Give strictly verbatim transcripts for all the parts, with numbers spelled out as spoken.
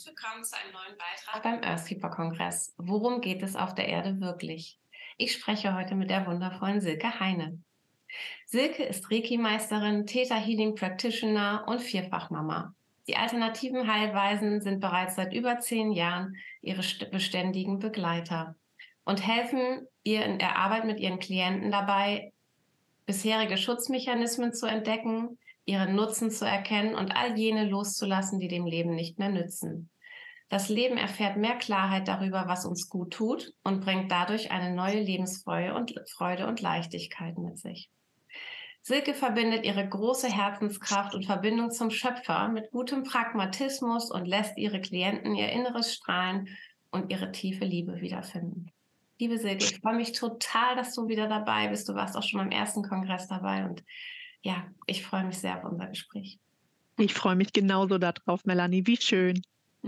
willkommen zu einem neuen Beitrag beim Earthkeeper-Kongress. Worum geht es auf der Erde wirklich? Ich spreche heute mit der wundervollen Silke Heine. Silke ist Reiki-Meisterin, Theta Healing Practitioner und Vierfachmama. Die alternativen Heilweisen sind bereits seit über zehn Jahren ihre beständigen Begleiter und helfen ihr in der Arbeit mit ihren Klienten dabei, bisherige Schutzmechanismen zu entdecken, ihren Nutzen zu erkennen und all jene loszulassen, die dem Leben nicht mehr nützen. Das Leben erfährt mehr Klarheit darüber, was uns gut tut und bringt dadurch eine neue Lebensfreude und Freude und Leichtigkeit mit sich. Silke verbindet ihre große Herzenskraft und Verbindung zum Schöpfer mit gutem Pragmatismus und lässt ihre Klienten ihr inneres Strahlen und ihre tiefe Liebe wiederfinden. Liebe Silke, ich freue mich total, dass du wieder dabei bist. Du warst auch schon beim ersten Kongress dabei und ja, ich freue mich sehr auf unser Gespräch. Ich freue mich genauso darauf, Melanie. Wie schön.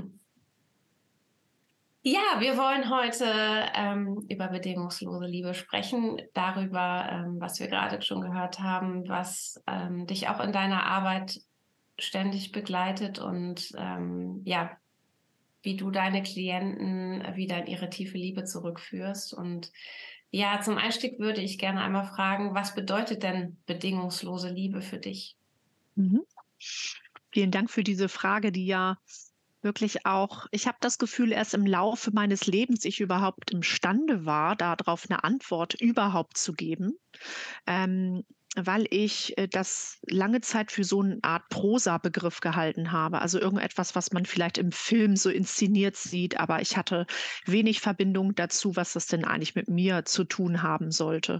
Ja, wir wollen heute ähm, über bedingungslose Liebe sprechen, darüber, ähm, was wir gerade schon gehört haben, was ähm, dich auch in deiner Arbeit ständig begleitet und ähm, ja, wie du deine Klienten wieder in ihre tiefe Liebe zurückführst. Und ja, zum Einstieg würde ich gerne einmal fragen, was bedeutet denn bedingungslose Liebe für dich? Mhm. Vielen Dank für diese Frage, die ja wirklich auch, ich habe das Gefühl, erst im Laufe meines Lebens ich überhaupt imstande war, darauf eine Antwort überhaupt zu geben. Ähm, weil ich äh, das lange Zeit für so eine Art Prosa-Begriff gehalten habe. Also irgendetwas, was man vielleicht im Film so inszeniert sieht, aber ich hatte wenig Verbindung dazu, was das denn eigentlich mit mir zu tun haben sollte.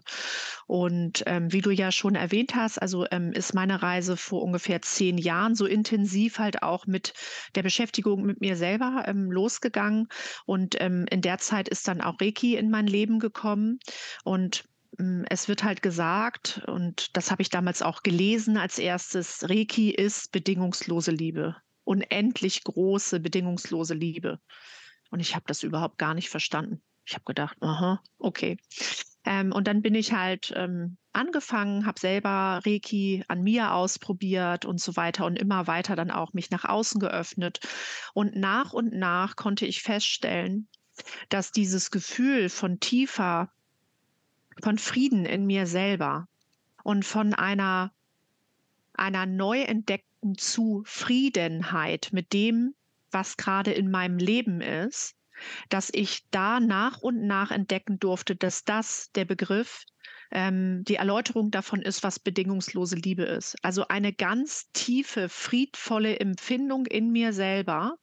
Und ähm, wie du ja schon erwähnt hast, also ähm, ist meine Reise vor ungefähr zehn Jahren so intensiv halt auch mit der Beschäftigung mit mir selber ähm, losgegangen. Und ähm, in der Zeit ist dann auch Reiki in mein Leben gekommen. Und es wird halt gesagt, und das habe ich damals auch gelesen als erstes, Reiki ist bedingungslose Liebe, unendlich große bedingungslose Liebe. Und ich habe das überhaupt gar nicht verstanden. Ich habe gedacht, aha, okay. Ähm, und dann bin ich halt ähm, angefangen, habe selber Reiki an mir ausprobiert und so weiter und immer weiter dann auch mich nach außen geöffnet. Und nach und nach konnte ich feststellen, dass dieses Gefühl von tiefer von Frieden in mir selber und von einer einer neu entdeckten Zufriedenheit mit dem, was gerade in meinem Leben ist, dass ich da nach und nach entdecken durfte, dass das der Begriff, ähm, die Erläuterung davon ist, was bedingungslose Liebe ist. Also eine ganz tiefe, friedvolle Empfindung in mir selber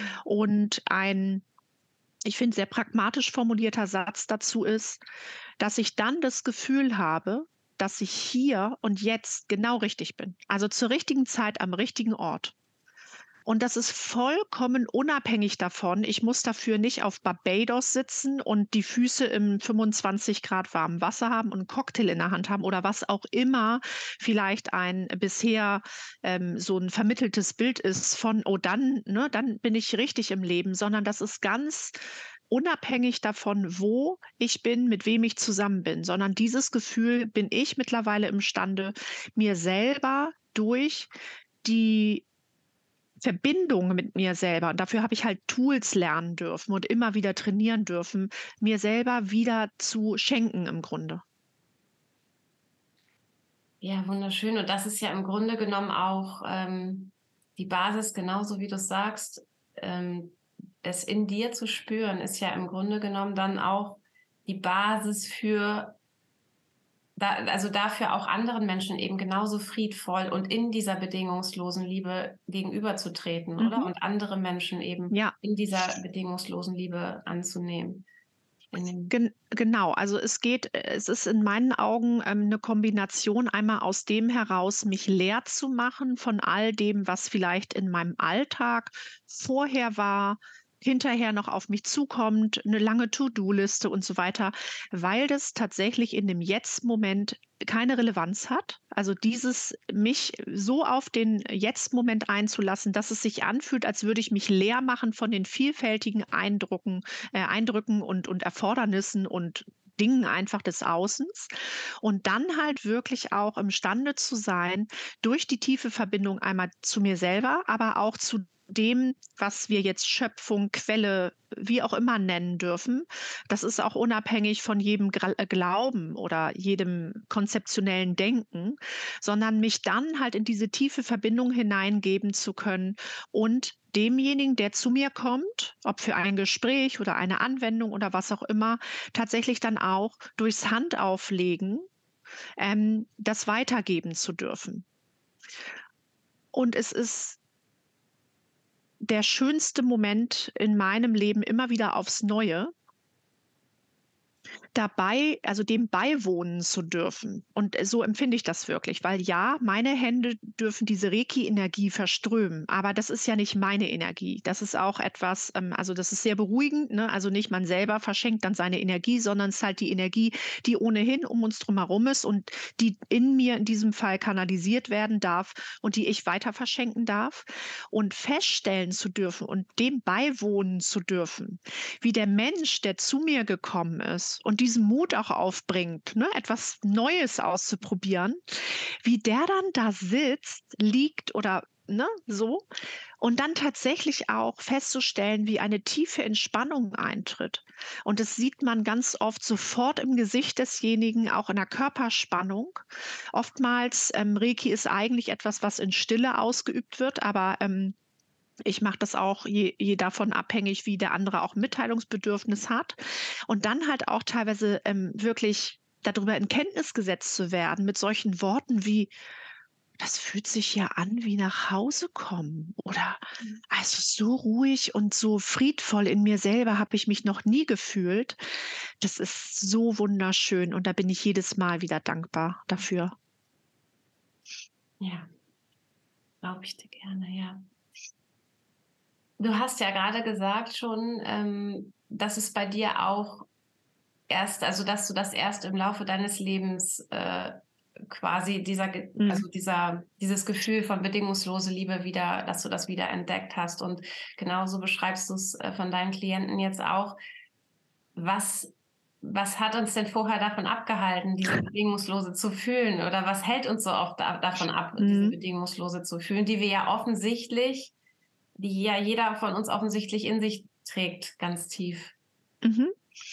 und ein, ich finde, sehr pragmatisch formulierter Satz dazu ist, dass ich dann das Gefühl habe, dass ich hier und jetzt genau richtig bin. Also zur richtigen Zeit am richtigen Ort. Und das ist vollkommen unabhängig davon. Ich muss dafür nicht auf Barbados sitzen und die Füße im fünfundzwanzig Grad warmen Wasser haben und einen Cocktail in der Hand haben oder was auch immer vielleicht ein bisher ähm, so ein vermitteltes Bild ist von, oh, dann, ne, dann bin ich richtig im Leben, sondern das ist ganz unabhängig davon, wo ich bin, mit wem ich zusammen bin, sondern dieses Gefühl bin ich mittlerweile imstande, mir selber durch die Verbindung mit mir selber, und dafür habe ich halt Tools lernen dürfen und immer wieder trainieren dürfen, mir selber wieder zu schenken im Grunde. Ja, wunderschön. Und das ist ja im Grunde genommen auch ähm, die Basis, genauso wie du es sagst, ähm, es in dir zu spüren, ist ja im Grunde genommen dann auch die Basis für, da, also dafür auch anderen Menschen eben genauso friedvoll und in dieser bedingungslosen Liebe gegenüberzutreten, oder? Mhm. Und andere Menschen eben Ja, in dieser bedingungslosen Liebe anzunehmen. In dem gen genau. Also es geht, es ist in meinen Augen ähm, 'ne Kombination einmal aus dem heraus, mich leer zu machen von all dem, was vielleicht in meinem Alltag vorher war, hinterher noch auf mich zukommt, eine lange To-do-Liste und so weiter, weil das tatsächlich in dem Jetzt-Moment keine Relevanz hat. Also dieses mich so auf den Jetzt-Moment einzulassen, dass es sich anfühlt, als würde ich mich leer machen von den vielfältigen Eindrücken äh, Eindrücken und und Erfordernissen und Dingen einfach des Außens. Und dann halt wirklich auch imstande zu sein, durch die tiefe Verbindung einmal zu mir selber, aber auch zu dem, was wir jetzt Schöpfung, Quelle, wie auch immer nennen dürfen. Das ist auch unabhängig von jedem Gra- äh, Glauben oder jedem konzeptionellen Denken, sondern mich dann halt in diese tiefe Verbindung hineingeben zu können und demjenigen, der zu mir kommt, ob für ein Gespräch oder eine Anwendung oder was auch immer, tatsächlich dann auch durchs Handauflegen ähm, das weitergeben zu dürfen. Und es ist der schönste Moment in meinem Leben immer wieder aufs Neue, dabei, also dem beiwohnen zu dürfen. Und äh, so empfinde ich das wirklich, weil ja, meine Hände dürfen diese Reiki-Energie verströmen, aber das ist ja nicht meine Energie. Das ist auch etwas, ähm, also das ist sehr beruhigend, ne? Also nicht man selber verschenkt dann seine Energie, sondern es ist halt die Energie, die ohnehin um uns drum herum ist und die in mir in diesem Fall kanalisiert werden darf und die ich weiter verschenken darf. Und feststellen zu dürfen und dem beiwohnen zu dürfen, wie der Mensch, der zu mir gekommen ist und diesen Mut auch aufbringt, ne, etwas Neues auszuprobieren, wie der dann da sitzt, liegt oder ne, so und dann tatsächlich auch festzustellen, wie eine tiefe Entspannung eintritt. Und das sieht man ganz oft sofort im Gesicht desjenigen, auch in der Körperspannung. Oftmals, ähm, Reiki ist eigentlich etwas, was in Stille ausgeübt wird, aber ähm, ich mache das auch je je davon abhängig, wie der andere auch Mitteilungsbedürfnis hat. Und dann halt auch teilweise, ähm, wirklich darüber in Kenntnis gesetzt zu werden mit solchen Worten wie: „Das fühlt sich ja an wie nach Hause kommen“ oder Mhm. „also, so ruhig und so friedvoll in mir selber habe ich mich noch nie gefühlt.“ Das ist so wunderschön und da bin ich jedes Mal wieder dankbar dafür. Ja, glaube ich dir gerne, ja. Du hast ja gerade gesagt schon, ähm, dass es bei dir auch erst also, dass du das erst im Laufe deines Lebens, äh, quasi dieser Ge Mhm. also, dieser dieses Gefühl von bedingungslose Liebe wieder dass du das wieder entdeckt hast. Und genauso beschreibst du's, äh, von deinen Klienten jetzt auch. Was was hat uns denn vorher davon abgehalten, diese bedingungslose zu fühlen? Oder was hält uns so oft da davon ab, diese Mhm. bedingungslose zu fühlen, die wir ja offensichtlich die ja jeder von uns offensichtlich in sich trägt, ganz tief. Mhm.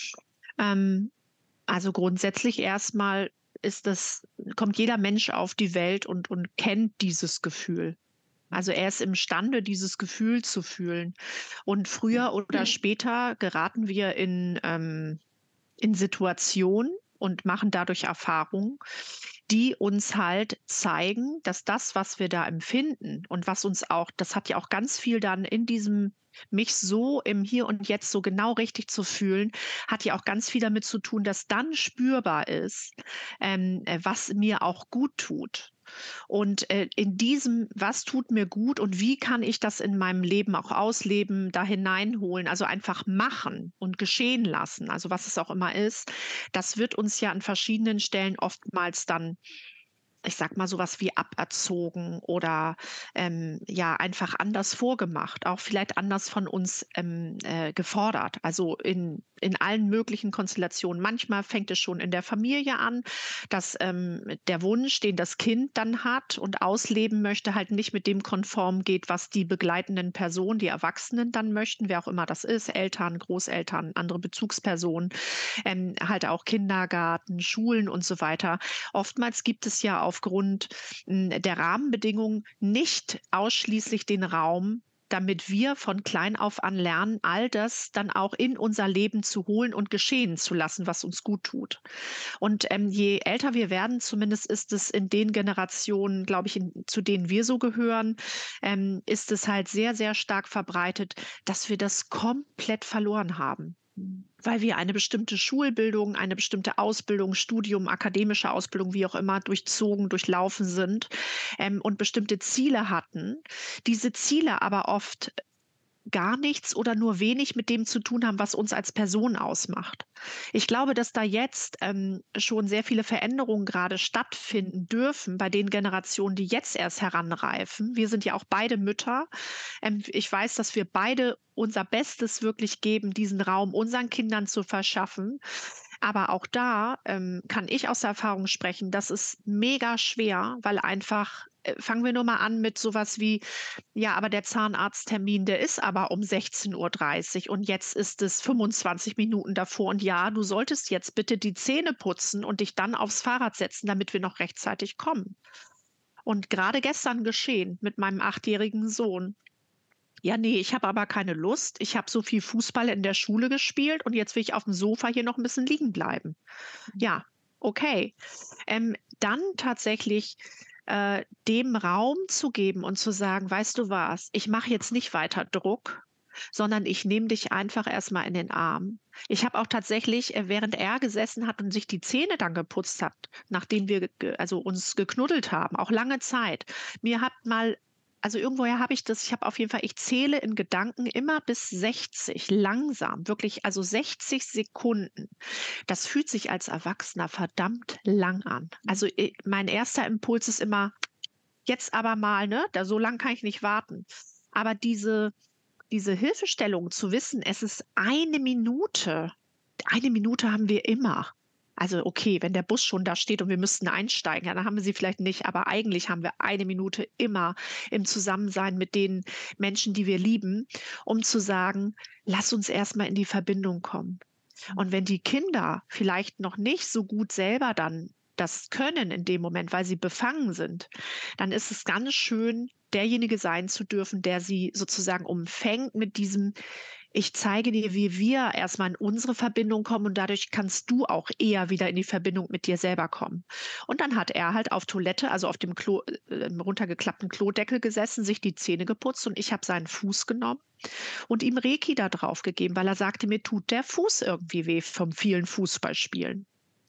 Ähm, also grundsätzlich erstmal ist das kommt jeder Mensch auf die Welt und und kennt dieses Gefühl. Also er ist imstande, dieses Gefühl zu fühlen. Und früher oder später geraten wir in, ähm in Situationen und machen dadurch Erfahrungen, die uns halt zeigen, dass das, was wir da empfinden und was uns auch das hat ja auch ganz viel dann in diesem mich so im Hier und Jetzt so genau richtig zu fühlen, hat ja auch ganz viel damit zu tun, dass dann spürbar ist, ähm, äh, was mir auch gut tut. Und, äh, in diesem: „Was tut mir gut und wie kann ich das in meinem Leben auch ausleben“, da hineinholen, also einfach machen und geschehen lassen, also was es auch immer ist. Das wird uns ja an verschiedenen Stellen oftmals dann, ich sage mal, sowas wie aberzogen oder, ähm, ja, einfach anders vorgemacht, auch vielleicht anders von uns, ähm, äh, gefordert. Also in in allen möglichen Konstellationen. Manchmal fängt es schon in der Familie an, dass, ähm, der Wunsch, den das Kind dann hat und ausleben möchte, halt nicht mit dem konform geht, was die begleitenden Personen, die Erwachsenen dann möchten, wer auch immer das ist, Eltern, Großeltern, andere Bezugspersonen, ähm, halt auch Kindergarten, Schulen und so weiter. Oftmals gibt es ja aufgrund hm, der Rahmenbedingungen nicht ausschließlich den Raum, damit wir von klein auf an lernen, all das dann auch in unser Leben zu holen und geschehen zu lassen, was uns gut tut. Und ähm, je älter wir werden, zumindest ist es in den Generationen, glaube ich, in, zu denen wir so gehören, ähm, ist es halt sehr, sehr stark verbreitet, dass wir das komplett verloren haben. Weil wir eine bestimmte Schulbildung, eine bestimmte Ausbildung, Studium, akademische Ausbildung, wie auch immer, durchzogen, durchlaufen sind, ähm, und bestimmte Ziele hatten. Diese Ziele aber oft gar nichts oder nur wenig mit dem zu tun haben, was uns als Person ausmacht. Ich glaube, dass da jetzt, ähm, schon sehr viele Veränderungen gerade stattfinden dürfen bei den Generationen, die jetzt erst heranreifen. Wir sind ja auch beide Mütter. Ähm, ich weiß, dass wir beide unser Bestes wirklich geben, diesen Raum unseren Kindern zu verschaffen. Aber auch da, ähm, kann ich aus der Erfahrung sprechen, das ist mega schwer, weil einfach äh, fangen wir nur mal an mit sowas wie, ja, aber der Zahnarzttermin, der ist aber um sechzehn Uhr dreißig und jetzt ist es fünfundzwanzig Minuten davor und ja, du solltest jetzt bitte die Zähne putzen und dich dann aufs Fahrrad setzen, damit wir noch rechtzeitig kommen. Und gerade gestern geschehen mit meinem achtjährigen Sohn. Ja, nee, ich habe aber keine Lust. Ich habe so viel Fußball in der Schule gespielt und jetzt will ich auf dem Sofa hier noch ein bisschen liegen bleiben. Ja, okay. Ähm, dann tatsächlich äh, dem Raum zu geben und zu sagen, weißt du was, ich mache jetzt nicht weiter Druck, sondern ich nehme dich einfach erstmal in den Arm. Ich habe auch tatsächlich, äh, während er gesessen hat und sich die Zähne dann geputzt hat, nachdem wir ge also uns geknuddelt haben, auch lange Zeit, mir hat mal also irgendwoher habe ich das ich habe auf jeden Fall ich zähle in Gedanken immer bis sechzig, langsam, wirklich, also sechzig Sekunden. Das fühlt sich als Erwachsener verdammt lang an. Also, äh, mein erster Impuls ist immer: „Jetzt aber mal, ne? Da so lang kann ich nicht warten.“ Aber diese diese Hilfestellung zu wissen, es ist eine Minute. Eine Minute haben wir immer. Also, okay, wenn der Bus schon da steht und wir müssten einsteigen, ja, dann haben wir sie vielleicht nicht, aber eigentlich haben wir eine Minute immer im Zusammensein mit den Menschen, die wir lieben, um zu sagen: „Lass uns erst mal in die Verbindung kommen.“ Und wenn die Kinder vielleicht noch nicht so gut selber dann das können in dem Moment, weil sie befangen sind, dann ist es ganz schön, derjenige sein zu dürfen, der sie sozusagen umfängt mit diesem: „Ich zeige dir, wie wir erst mal in unsere Verbindung kommen und dadurch kannst du auch eher wieder in die Verbindung mit dir selber kommen.“ Und dann hat er halt auf Toilette, also auf dem Klo äh, im runtergeklappten Klodeckel gesessen, sich die Zähne geputzt und ich habe seinen Fuß genommen und ihm Reiki da drauf gegeben, weil er sagte, mir tut der Fuß irgendwie weh vom vielen Fußballspielen.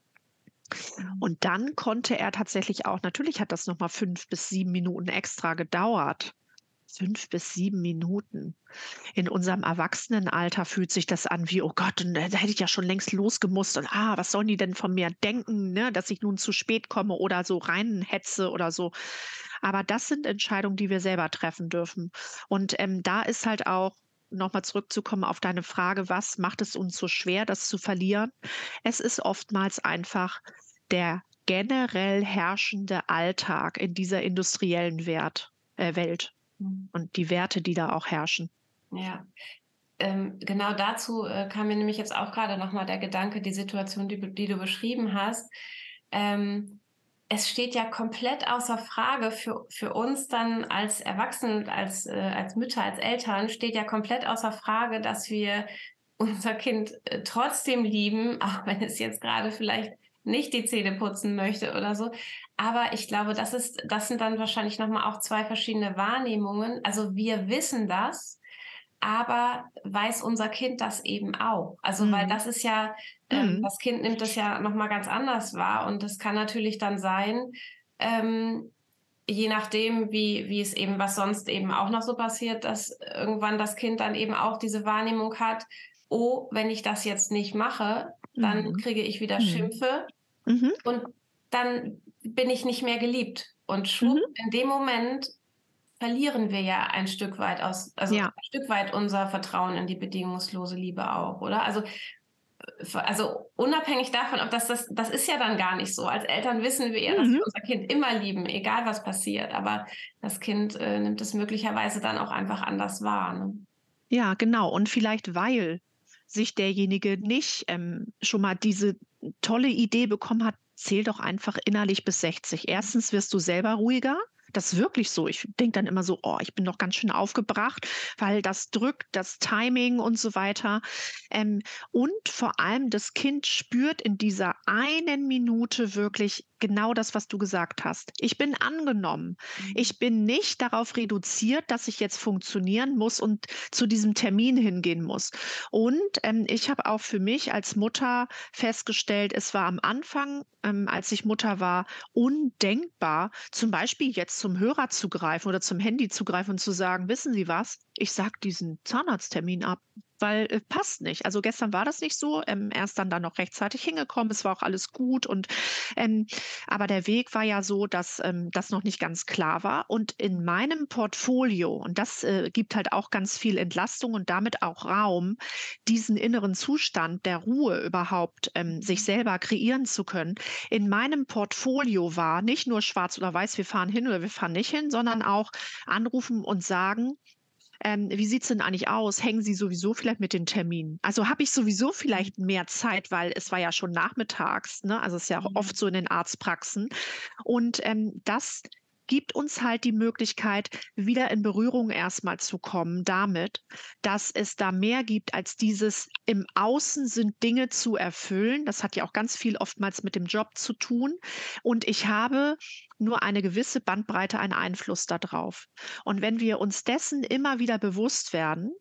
Mhm. Und dann konnte er tatsächlich auch natürlich hat das noch mal fünf bis sieben Minuten extra gedauert. fünf bis sieben Minuten. In unserem Erwachsenenalter fühlt sich das an wie: „Oh Gott, und da hätte ich ja schon längst losgemusst und, ah, was sollen die denn von mir denken, ne, dass ich nun zu spät komme oder so reinhetze oder so.“ Aber das sind Entscheidungen, die wir selber treffen dürfen. Und, ähm, da ist halt auch noch mal zurückzukommen auf deine Frage: „Was macht es uns so schwer, das zu verlieren?“ Es ist oftmals einfach der generell herrschende Alltag in dieser industriellen Wert äh, Welt Mhm. und die Werte, die da auch herrschen. Ja. Ähm, genau dazu äh, kam mir nämlich jetzt auch gerade noch mal der Gedanke, die Situation, die, du- die du beschrieben hast. Ähm, Es steht ja komplett außer Frage für, für uns dann als Erwachsene, als, äh, als Mütter, als Eltern, steht ja komplett außer Frage, dass wir unser Kind äh, trotzdem lieben, auch wenn es jetzt gerade vielleicht nicht die Zähne putzen möchte oder so. Aber ich glaube, das ist, das sind dann wahrscheinlich nochmal auch zwei verschiedene Wahrnehmungen. Also wir wissen das, aber weiß unser Kind das eben auch? Also, weil Mhm. das ist ja, ähm, Mhm. das Kind nimmt das ja noch mal ganz anders wahr und das kann natürlich dann sein, ähm, je nachdem, wie wie es eben was sonst eben auch noch so passiert, dass irgendwann das Kind dann eben auch diese Wahrnehmung hat: „Oh, wenn ich das jetzt nicht mache, dann Mhm. kriege ich wieder Mhm. Schimpfe Mhm. und dann bin ich nicht mehr geliebt.“ Und schwupp, Mhm. in dem Moment verlieren wir ja ein Stück weit aus also Ja. ein Stück weit unser Vertrauen in die bedingungslose Liebe auch, oder? Also, v also unabhängig davon, ob das das das ist ja dann gar nicht so. Als Eltern wissen wir ja, dass Mhm. wir unser Kind immer lieben, egal was passiert, aber das Kind, äh, nimmt es möglicherweise dann auch einfach anders wahr, ne? Ja, genau. Und vielleicht, weil sich derjenige nicht, ähm, schon mal diese tolle Idee bekommen hat, zähl doch einfach innerlich bis sechzig. Erstens wirst du selber ruhiger. Das ist wirklich so. Ich denke dann immer so: „Oh, ich bin doch ganz schön aufgebracht“, weil das drückt, das Timing und so weiter. Ähm, und vor allem das Kind spürt in dieser einen Minute wirklich genau das, was du gesagt hast. Ich bin angenommen. Mhm. Ich bin nicht darauf reduziert, dass ich jetzt funktionieren muss und zu diesem Termin hingehen muss. Und, ähm, ich habe auch für mich als Mutter festgestellt, es war am Anfang, ähm, als ich Mutter war, undenkbar, zum Beispiel jetzt zum Hörer zu greifen oder zum Handy zu greifen und zu sagen: „Wissen Sie was? Ich sage diesen Zahnarzttermin ab.“ weil äh, passt nicht. Also gestern war das nicht so. Ähm, er ist dann da noch rechtzeitig hingekommen. Es war auch alles gut. Und ähm, aber der Weg war ja so, dass ähm, das noch nicht ganz klar war. Und in meinem Portfolio, und das äh, gibt halt auch ganz viel Entlastung und damit auch Raum, diesen inneren Zustand der Ruhe überhaupt ähm, sich selber kreieren zu können. In meinem Portfolio war nicht nur schwarz oder weiß, wir fahren hin oder wir fahren nicht hin, sondern auch anrufen und sagen, ähm, wie sieht's denn eigentlich aus? Hängen Sie sowieso vielleicht mit den Terminen? Also habe ich sowieso vielleicht mehr Zeit, weil es war ja schon nachmittags, ne? Also es ist ja auch Mhm. oft so in den Arztpraxen. Und ähm, das gibt uns halt die Möglichkeit, wieder in Berührung erstmal zu kommen damit, dass es da mehr gibt als dieses im Außen sind Dinge zu erfüllen. Das hat ja auch ganz viel oftmals mit dem Job zu tun. Und ich habe nur eine gewisse Bandbreite an Einfluss darauf. Und wenn wir uns dessen immer wieder bewusst werden,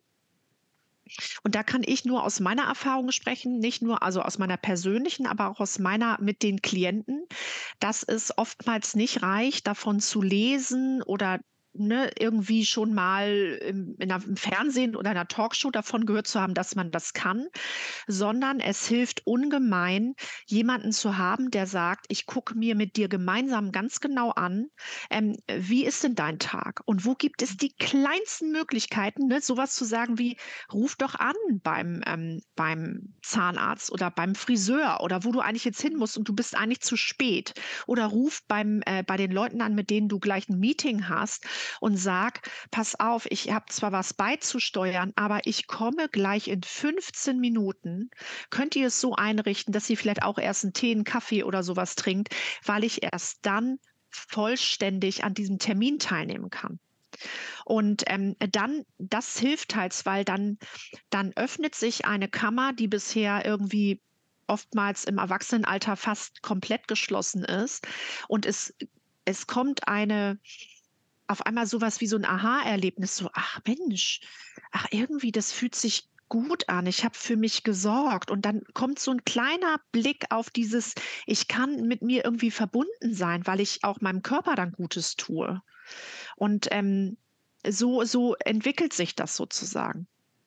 und da kann ich nur aus meiner Erfahrung sprechen, nicht nur also aus meiner persönlichen, aber auch aus meiner mit den Klienten, dass es oftmals nicht reicht, davon zu lesen oder ne, irgendwie schon mal im, in einer, im Fernsehen oder einer Talkshow davon gehört zu haben, dass man das kann, sondern es hilft ungemein, jemanden zu haben, der sagt, ich gucke mir mit dir gemeinsam ganz genau an, ähm, wie ist denn dein Tag? Und wo gibt es die kleinsten Möglichkeiten, ne, sowas zu sagen wie, ruf doch an beim, ähm, beim Zahnarzt oder beim Friseur oder wo du eigentlich jetzt hin musst und du bist eigentlich zu spät. Oder ruf beim, äh, bei den Leuten an, mit denen du gleich ein Meeting hast und sag, pass auf, ich habe zwar was beizusteuern, aber ich komme gleich in fünfzehn Minuten. Könnt ihr es so einrichten, dass sie vielleicht auch erst einen Tee, einen Kaffee oder sowas trinkt, weil ich erst dann vollständig an diesem Termin teilnehmen kann. Und ähm, dann, das hilft halt, weil dann, dann öffnet sich eine Kammer, die bisher irgendwie oftmals im Erwachsenenalter fast komplett geschlossen ist. Und es, es kommt eine, auf einmal sowas wie so ein Aha-Erlebnis, so, ach Mensch, ach irgendwie, das fühlt sich gut an. Ich habe für mich gesorgt. Und dann kommt so ein kleiner Blick auf dieses, ich kann mit mir irgendwie verbunden sein, weil ich auch meinem Körper dann Gutes tue. Und ähm, so, so entwickelt sich das sozusagen.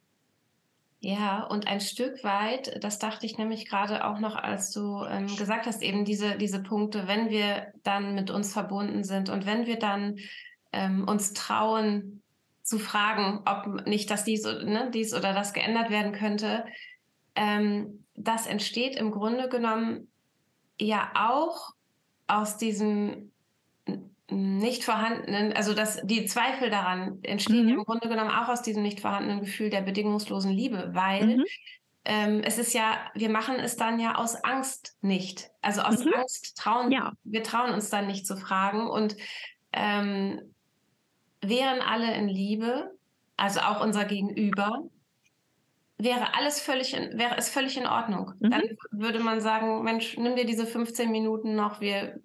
Ja, und ein Stück weit, das dachte ich nämlich gerade auch noch, als du ähm, gesagt hast, eben diese, diese Punkte, wenn wir dann mit uns verbunden sind und wenn wir dann ähm, uns trauen zu fragen, ob nicht das dies, ne, dies oder das geändert werden könnte, ähm, das entsteht im Grunde genommen ja auch aus diesem nicht vorhandenen, also dass die Zweifel daran entstehen Mhm. im Grunde genommen auch aus diesem nicht vorhandenen Gefühl der bedingungslosen Liebe, weil Mhm. ähm, es ist ja, wir machen es dann ja aus Angst nicht. Also aus Mhm. Angst trauen, Ja. wir trauen uns dann nicht zu fragen und ähm, wären alle in Liebe, also auch unser Gegenüber, wäre alles völlig in, wäre es völlig in Ordnung. Dann Mhm. würde man sagen, Mensch, nimm dir diese fünfzehn Minuten noch, wir,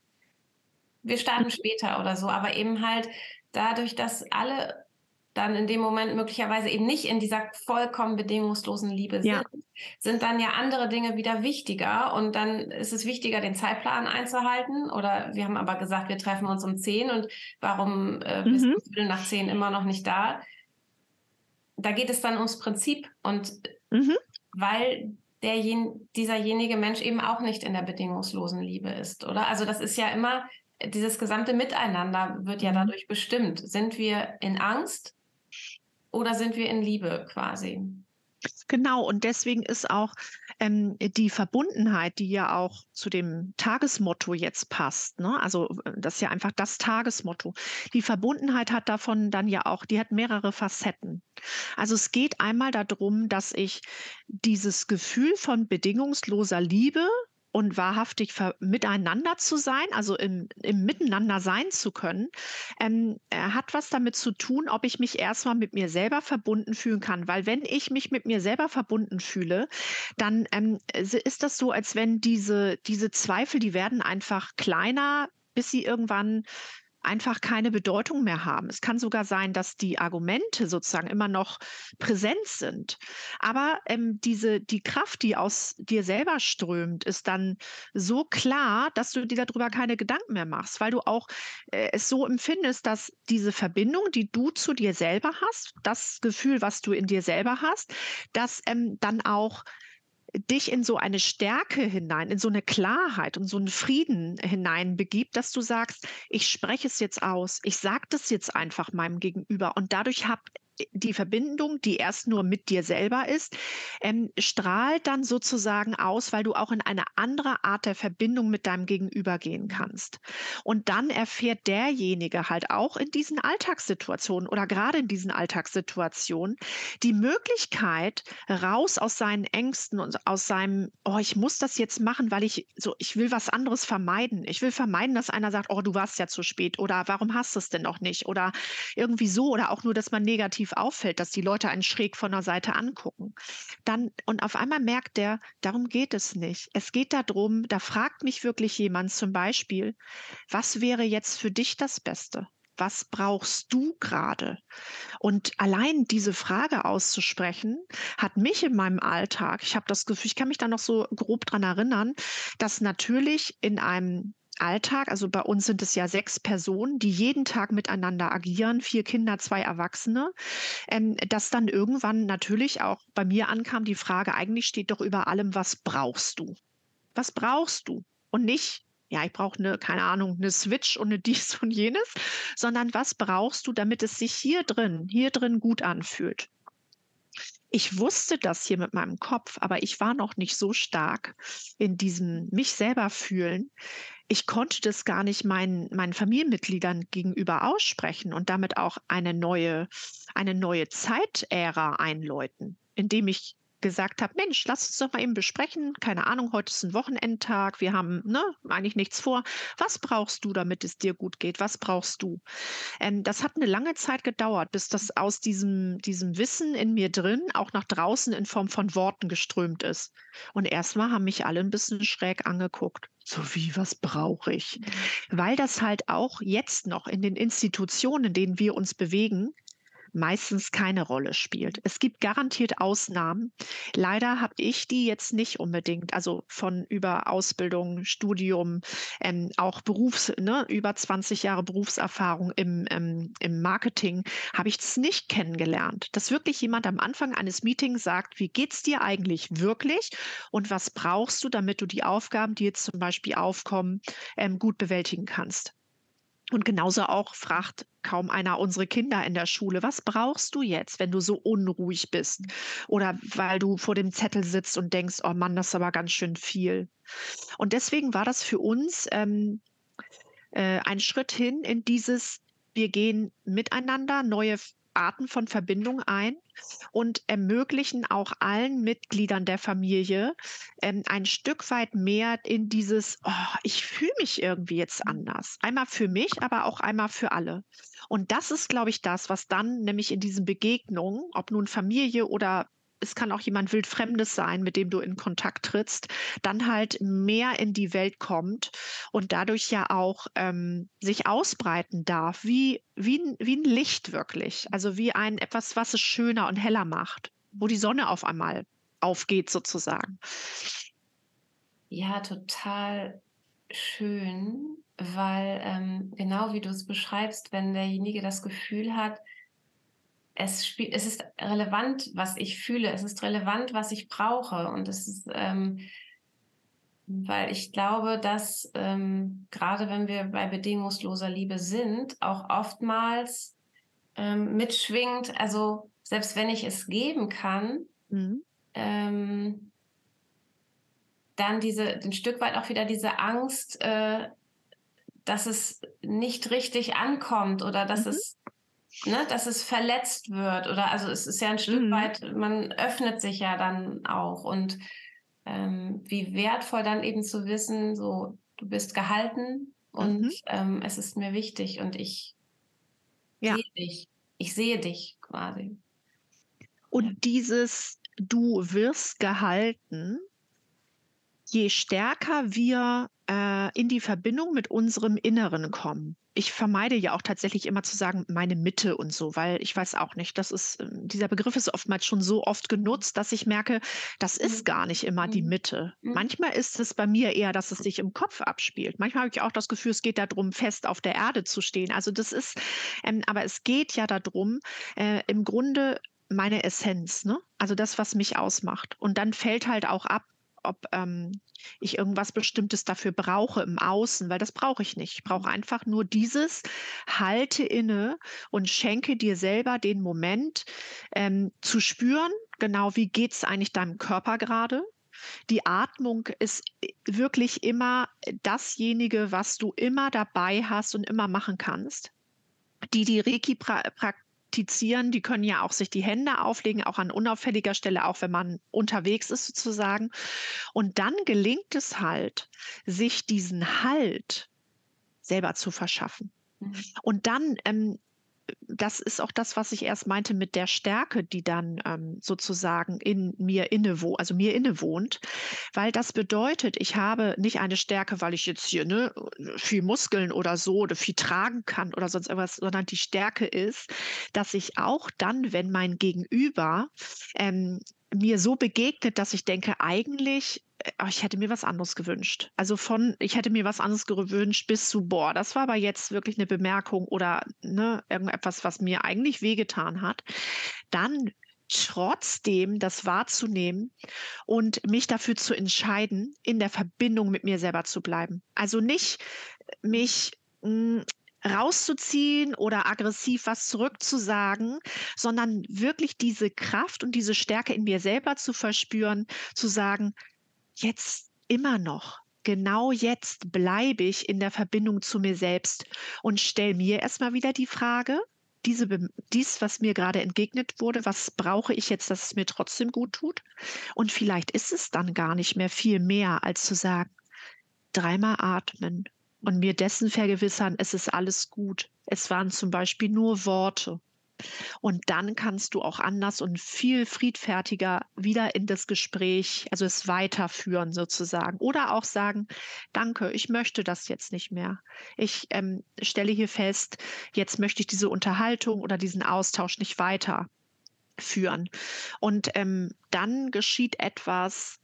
wir starten Mhm. später oder so. Aber eben halt dadurch, dass alle dann in dem Moment möglicherweise eben nicht in dieser vollkommen bedingungslosen Liebe Ja. sind, sind dann ja andere Dinge wieder wichtiger. Und dann ist es wichtiger, den Zeitplan einzuhalten. Oder wir haben aber gesagt, wir treffen uns um zehn und warum äh, bist Mhm. du Viertel nach zehn immer noch nicht da? Da geht es dann ums Prinzip. Und Mhm. weil derjen, dieserjenige Mensch eben auch nicht in der bedingungslosen Liebe ist, oder? Also das ist ja immer, dieses gesamte Miteinander wird ja Mhm. dadurch bestimmt. Sind wir in Angst oder sind wir in Liebe quasi? Genau, und deswegen ist auch ähm, die Verbundenheit, die ja auch zu dem Tagesmotto jetzt passt, ne? Also äh, das ist ja einfach das Tagesmotto. Die Verbundenheit hat davon dann ja auch, die hat mehrere Facetten. Also es geht einmal darum, dass ich dieses Gefühl von bedingungsloser Liebe und wahrhaftig ver miteinander zu sein, also im, im Miteinander sein zu können, ähm, äh, hat was damit zu tun, ob ich mich erstmal mit mir selber verbunden fühlen kann. Weil wenn ich mich mit mir selber verbunden fühle, dann ähm, ist das so, als wenn diese, diese Zweifel, die werden einfach kleiner, bis sie irgendwann einfach keine Bedeutung mehr haben. Es kann sogar sein, dass die Argumente sozusagen immer noch präsent sind. Aber ähm, diese, die Kraft, die aus dir selber strömt, ist dann so klar, dass du dir darüber keine Gedanken mehr machst, weil du auch äh, es so empfindest, dass diese Verbindung, die du zu dir selber hast, das Gefühl, was du in dir selber hast, dass ähm, dann auch dich in so eine Stärke hinein, in so eine Klarheit und so einen Frieden hinein begibt, dass du sagst: „Ich spreche es jetzt aus. Ich sage das jetzt einfach meinem Gegenüber." Und dadurch hat die Verbindung, die erst nur mit dir selber ist, ähm, strahlt dann sozusagen aus, weil du auch in eine andere Art der Verbindung mit deinem Gegenüber gehen kannst. Und dann erfährt derjenige halt auch in diesen Alltagssituationen oder gerade in diesen Alltagssituationen die Möglichkeit, raus aus seinen Ängsten und aus seinem, oh, ich muss das jetzt machen, weil ich so, ich will was anderes vermeiden. Ich will vermeiden, dass einer sagt, oh, du warst ja zu spät oder warum hast du es denn noch nicht? Oder irgendwie so, oder auch nur, dass man negativ auffällt, dass die Leute einen schräg von der Seite angucken. Dann, und auf einmal merkt der, darum geht es nicht. Es geht darum, da fragt mich wirklich jemand zum Beispiel, was wäre jetzt für dich das Beste? Was brauchst du gerade? Und allein diese Frage auszusprechen, hat mich in meinem Alltag, ich habe das Gefühl, ich kann mich da noch so grob dran erinnern, dass natürlich in einem Alltag, also bei uns sind es ja sechs Personen, die jeden Tag miteinander agieren, vier Kinder, zwei Erwachsene, ähm, dass dann irgendwann natürlich auch bei mir ankam die Frage, eigentlich steht doch über allem, was brauchst du? Was brauchst du? Und nicht, ja, ich brauche eine, keine Ahnung, eine Switch und eine dies und jenes, sondern was brauchst du, damit es sich hier drin hier drin gut anfühlt? Ich wusste das hier mit meinem Kopf, aber ich war noch nicht so stark in diesem mich selber fühlen. Ich konnte das gar nicht meinen meinen Familienmitgliedern gegenüber aussprechen und damit auch eine neue eine neue Zeitära einläuten, indem ich gesagt habe: „Mensch, lass uns doch mal eben besprechen. Keine Ahnung, heute ist ein Wochenendtag. Wir haben, ne, eigentlich nichts vor. Was brauchst du, damit es dir gut geht? Was brauchst du?" Ähm, das hat eine lange Zeit gedauert, bis das aus diesem diesem Wissen in mir drin auch nach draußen in Form von Worten geströmt ist. Und erstmal haben mich alle ein bisschen schräg angeguckt. So wie: „Was brauche ich?" Mhm. Weil das halt auch jetzt noch in den Institutionen, in denen wir uns bewegen, meistens keine Rolle spielt. Es gibt garantiert Ausnahmen. Leider habe ich die jetzt nicht unbedingt, also von über Ausbildung, Studium, ähm, auch Berufs ne, über zwanzig Jahre Berufserfahrung im ähm, im Marketing habe ich es nicht kennengelernt, dass wirklich jemand am Anfang eines Meetings sagt: „Wie geht's dir eigentlich wirklich und was brauchst du, damit du die Aufgaben, die jetzt zum Beispiel aufkommen, ähm, gut bewältigen kannst?" Und genauso auch fragt kaum einer unsere Kinder in der Schule: „Was brauchst du jetzt, wenn du so unruhig bist?" Oder weil du vor dem Zettel sitzt und denkst: „Oh Mann, das ist aber ganz schön viel." Und deswegen war das für uns, ähm, äh, ein Schritt hin in dieses, wir gehen miteinander neue F Arten von Verbindung ein und ermöglichen auch allen Mitgliedern der Familie, ähm, ein Stück weit mehr in dieses: „Oh, ich fühle mich irgendwie jetzt anders." Einmal für mich, aber auch einmal für alle. Und das ist, glaube ich, das, was dann nämlich in diesen Begegnungen, ob nun Familie oder es kann auch jemand Wildfremdes sein, mit dem du in Kontakt trittst, dann halt mehr in die Welt kommt und dadurch ja auch, ähm, sich ausbreiten darf wie wie 'n wie 'n Licht wirklich. Also, wie ein etwas, was es schöner und heller macht, wo die Sonne auf einmal aufgeht sozusagen. Ja, total schön, weil, ähm, genau wie du es beschreibst, wenn derjenige das Gefühl hat, es spielt es ist relevant, was ich fühle, es ist relevant, was ich brauche und es ist, ähm weil ich glaube, dass, ähm, grade wenn wir bei bedingungsloser Liebe sind, auch oftmals, ähm, mitschwingt, also, selbst wenn ich es geben kann, Mhm. ähm, dann diese ein Stück weit auch wieder diese Angst, äh, dass es nicht richtig ankommt oder dass Mhm. es ne, dass es verletzt wird oder also, es ist ja ein Stück Mhm. weit man öffnet sich ja dann auch und, ähm, wie wertvoll dann eben zu wissen, so: „Du bist gehalten und, Mhm. ähm, es ist mir wichtig und ich Ja. sehe dich. Ich sehe dich quasi.“ Ja. Und dieses „Du wirst gehalten", je stärker wir, äh, in die Verbindung mit unserem Inneren kommen, ich vermeide ja auch tatsächlich immer zu sagen, meine Mitte und so, weil ich weiß auch nicht, das ist, ähm, dieser Begriff ist oftmals schon so oft genutzt, dass ich merke, das ist Mhm. gar nicht immer die Mhm. Mitte. Mhm. Manchmal ist es bei mir eher, dass es sich im Kopf abspielt. Manchmal habe ich auch das Gefühl, es geht darum, fest auf der Erde zu stehen. Also das ist, ähm, aber es geht ja darum, äh, im Grunde meine Essenz, ne? Also das, was mich ausmacht. Und dann fällt halt auch ab, ob ähm, ich irgendwas Bestimmtes dafür brauche im Außen, weil das brauche ich nicht. Ich brauche einfach nur dieses, halte inne und schenke dir selber den Moment, ähm, zu spüren, genau wie geht es eigentlich deinem Körper gerade. Die Atmung ist äh, wirklich immer dasjenige, was du immer dabei hast und immer machen kannst. Die, die Reiki pra praktizieren, die können ja auch sich die Hände auflegen, auch an unauffälliger Stelle, auch wenn man unterwegs ist sozusagen. Und dann gelingt es halt, sich diesen Halt selber zu verschaffen. Mhm. Und dann, ähm, das ist auch das, was ich erst meinte mit der Stärke, die dann ähm, sozusagen in mir innewo also mir innewohnt, weil das bedeutet, ich habe nicht eine Stärke, weil ich jetzt hier, ne, viel Muskeln oder so oder viel tragen kann oder sonst irgendwas, sondern die Stärke ist, dass ich auch dann, wenn mein Gegenüber ähm, mir so begegnet, dass ich denke, eigentlich, äh, oh, ich hätte mir was anderes gewünscht. Also von, ich hätte mir was anderes gewünscht bis zu, boah, das war aber jetzt wirklich eine Bemerkung oder ne, irgendetwas, was mir eigentlich wehgetan hat. Dann trotzdem das wahrzunehmen und mich dafür zu entscheiden, in der Verbindung mit mir selber zu bleiben. Also nicht mich hm, rauszuziehen oder aggressiv was zurückzusagen, sondern wirklich diese Kraft und diese Stärke in mir selber zu verspüren, zu sagen: „Jetzt immer noch, genau jetzt bleibe ich in der Verbindung zu mir selbst und stelle mir erst mal wieder die Frage, diese bem dies, was mir gerade entgegnet wurde, was brauche ich jetzt, dass es mir trotzdem gut tut?“ Und vielleicht ist es dann gar nicht mehr viel mehr, als zu sagen: Dreimal atmen und mir dessen vergewissern, es ist alles gut. Es waren zum Beispiel nur Worte. Und dann kannst du auch anders und viel friedfertiger wieder in das Gespräch, also es weiterführen sozusagen. Oder auch sagen, danke, ich möchte das jetzt nicht mehr. Ich ähm, stelle hier fest, jetzt möchte ich diese Unterhaltung oder diesen Austausch nicht weiterführen. Und ähm, dann geschieht etwas,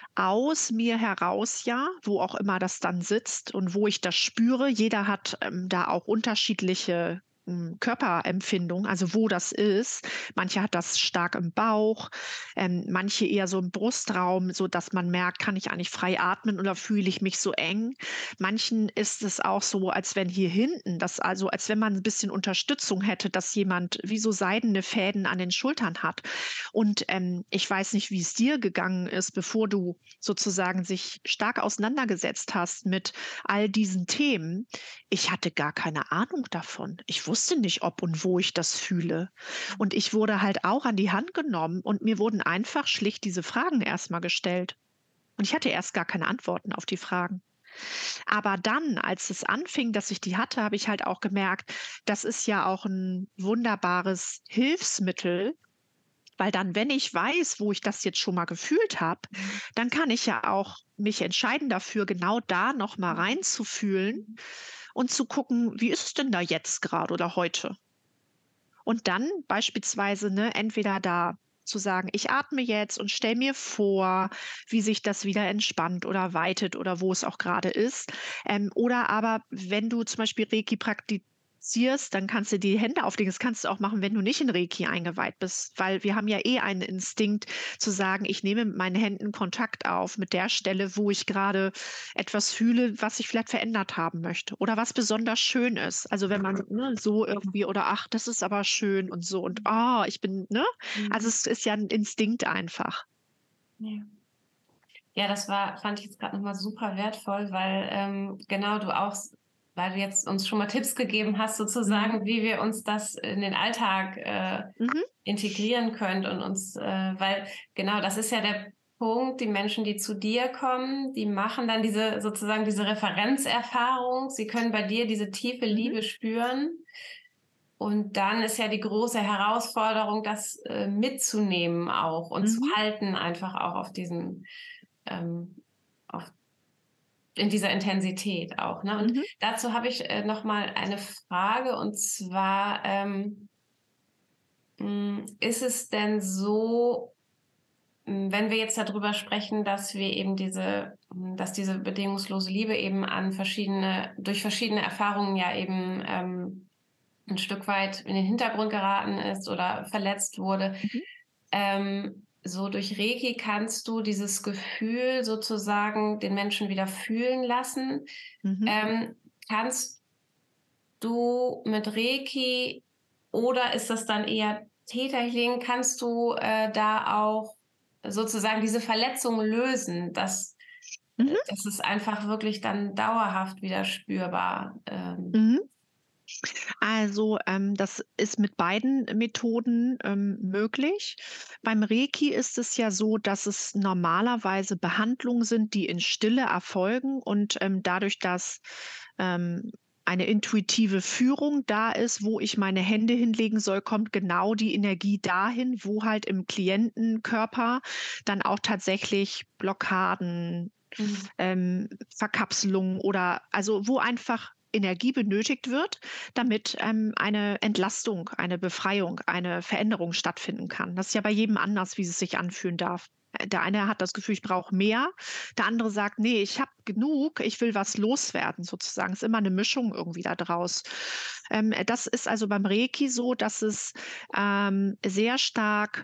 aus mir heraus ja, wo auch immer das dann sitzt und wo ich das spüre. Jeder hat, ähm, da auch unterschiedliche, hm, Körperempfindungen, also wo das ist. Manche hat das stark im Bauch, ähm, manche eher so im Brustraum, so dass man merkt, kann ich eigentlich frei atmen oder fühle ich mich so eng? Manchen ist es auch so, als wenn hier hinten das also als wenn man ein bisschen Unterstützung hätte, dass jemand wie so seidene Fäden an den Schultern hat. Und, ähm, ich weiß nicht, wie es dir gegangen ist, bevor du sozusagen sich stark auseinandergesetzt hast mit all diesen Themen. Ich hatte gar keine Ahnung davon. Ich wusste nicht, ob und wo ich das fühle. Und ich wurde halt auch an die Hand genommen und mir wurden einfach schlicht diese Fragen erst mal gestellt. Und ich hatte erst gar keine Antworten auf die Fragen. Aber dann, als es anfing, dass ich die hatte, habe ich halt auch gemerkt, das ist ja auch ein wunderbares Hilfsmittel, weil dann, wenn ich weiß, wo ich das jetzt schon mal gefühlt habe, dann kann ich ja auch mich entscheiden dafür, genau da noch mal reinzufühlen und zu gucken, wie ist es denn da jetzt gerade oder heute? Und dann beispielsweise, ne, entweder da zu sagen: „Ich atme jetzt und stelle mir vor, wie sich das wieder entspannt oder weitet oder wo es auch gerade ist.“ Ähm, oder aber, wenn du zum Beispiel Reiki praktizierst, dann kannst du die Hände auflegen. Das kannst du auch machen, wenn du nicht in Reiki eingeweiht bist, weil wir haben ja eh einen Instinkt zu sagen: „Ich nehme mit meinen Händen Kontakt auf mit der Stelle, wo ich gerade etwas fühle, was ich vielleicht verändert haben möchte oder was besonders schön ist.“ Also, wenn man, ne, so irgendwie oder: „Ach, das ist aber schön“ und so und: „Ah, ich bin“, ne? Also, Mhm. es ist ja 'n Instinkt einfach. Ja. Ja, das war fand ich jetzt grad noch mal super wertvoll, weil, ähm, genau du auch s weil du jetzt uns schon mal Tipps gegeben hast Mhm. sozusagen, wie wir uns das in den Alltag, äh, Mhm. integrieren können und uns äh, weil genau das ist ja der Punkt, die Menschen, die zu dir kommen, die machen dann diese sozusagen diese Referenzerfahrung. Sie können bei dir diese tiefe Mhm. Liebe spüren. Und dann ist ja die große Herausforderung, das, äh, mitzunehmen auch und zu Mhm. halten einfach auch auf diesem ähm, auf in dieser Intensität auch. Ne? Und Mhm. dazu habe ich äh, noch mal eine Frage, und zwar ähm, mh, ist es denn so, mh, wenn wir jetzt darüber sprechen, dass wir eben diese, mh, dass diese bedingungslose Liebe eben an verschiedene, durch verschiedene Erfahrungen ja eben ähm, ein Stück weit in den Hintergrund geraten ist oder verletzt wurde, Mhm. ähm, so durch Reiki kannst du dieses Gefühl sozusagen den Menschen wieder fühlen lassen. Mhm. Ähm, kannst du mit Reiki, oder ist das dann eher Theta Healing, kannst du äh, da auch sozusagen diese Verletzung lösen, dass, äh, Mhm. dass es einfach wirklich dann dauerhaft wieder spürbar ähm, Mhm. Also, ähm, das ist mit beiden Methoden, ähm, möglich. Beim Reiki ist es ja so, dass es normalerweise Behandlungen sind, die in Stille erfolgen und, ähm, dadurch, dass, ähm, eine intuitive Führung da ist, wo ich meine Hände hinlegen soll, kommt genau die Energie dahin, wo halt im Klientenkörper dann auch tatsächlich Blockaden, mhm. ähm, Verkapselungen oder also wo einfach Energie benötigt wird, damit ähm, eine Entlastung, eine Befreiung, eine Veränderung stattfinden kann. Das ist ja bei jedem anders, wie es sich anfühlen darf. Äh, Der eine hat das Gefühl, ich brauche mehr. Der andere sagt, nee, ich habe genug, ich will was loswerden, sozusagen. Es ist immer eine Mischung irgendwie da draus. Ähm, das ist also beim Reiki so, dass es ähm, sehr stark